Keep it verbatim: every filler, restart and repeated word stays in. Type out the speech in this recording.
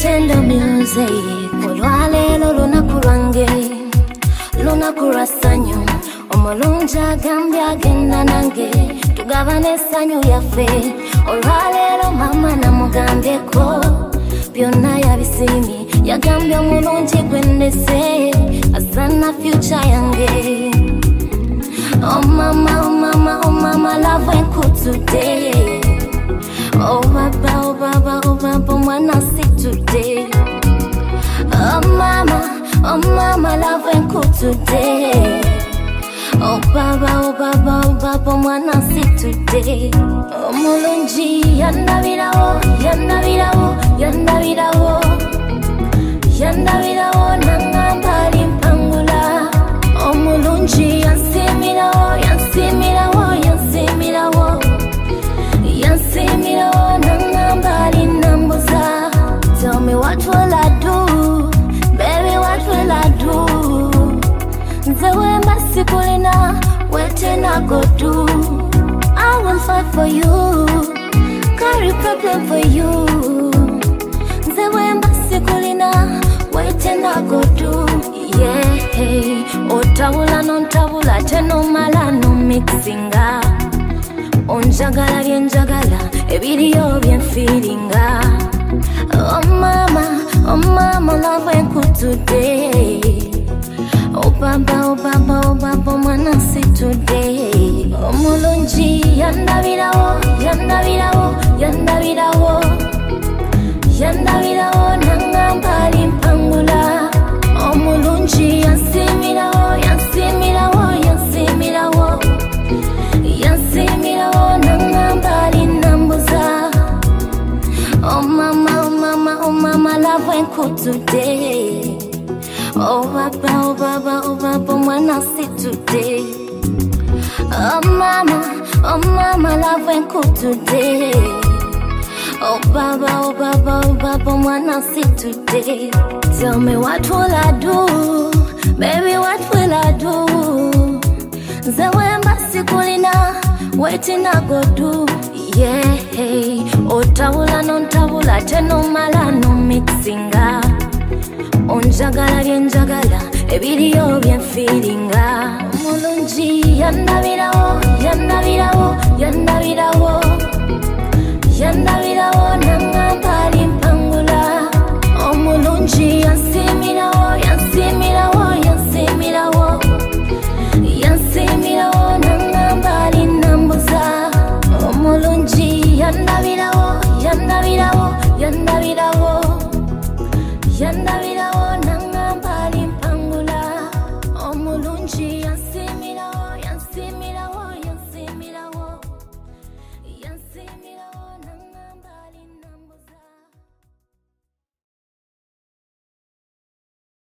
Nintendo music olwaleero lunaku lwange lunaku lwa ssanyu omulungi agambye agenda nange tugabane essanyu yaffe olwaleero mama namugambyeko byonna yabisiimye yagambye omulungi gwe ndese asana future yange. Oh mama, oh mama, oh mama, love when cool today. Oh baba, oh baba, oh baba, mwana si today. Oh mama, oh mama, love when cool today. Oh baba, oh baba, oh baba, mwana si today. Oh mulungi yandabirawo, yandabirawo, yandabirawo, yandabirawo nangamba limpangula. Oh mulungi yansimirawo, yansimirawo, yansimirawo, yansimirawo nangamba linambuza. Tell me what will I do, baby, what will I do? Nze wemba sikulina, waiting I go do. I will fight for you, carry problem for you. Nze wemba sikulina, waiting I go do. Yeah, hey, otawula nontawula tenomala no mixinga. Onjagala byenjagala ebiriyo byenfiringa. Oh mama, oh mama, love when cool today. Oh baba, oh baba, oh baba, mwana si today. Oh mulungi yandabirawo, yandabirawo, yandabirawo, yandabirawo nangamba limpangula. Oh mulungi yansimirawo, yansimirawo, yansimirawo, yansimirawo nangamba linambuza. Oh mama, oh mama, oh mama, love when cool today. Oh baba, oh baba, oh baba, mwana si today. Oh mama, oh mama, love when cool today. Oh baba, oh baba, oh baba, mwana si today. Tell me what will I do, baby, what will I do? Nze wemba sikulina, waiting I go do. Yeah, hey, otawula nontawula tenomala no mixinga. Onjagala byenjagala ebiriyo byenfiringa. Mulungi yandabirawo, yandabirawo, yandabirawo, yandabirawo nangamba limpangula. Oh mulungi yansimirawo, yansimirawo, yansimirawo, yansimirawo nangamba linambuza. Oh mulungi yandabirawo, yandabirawo, yandabirawo, yandabirawo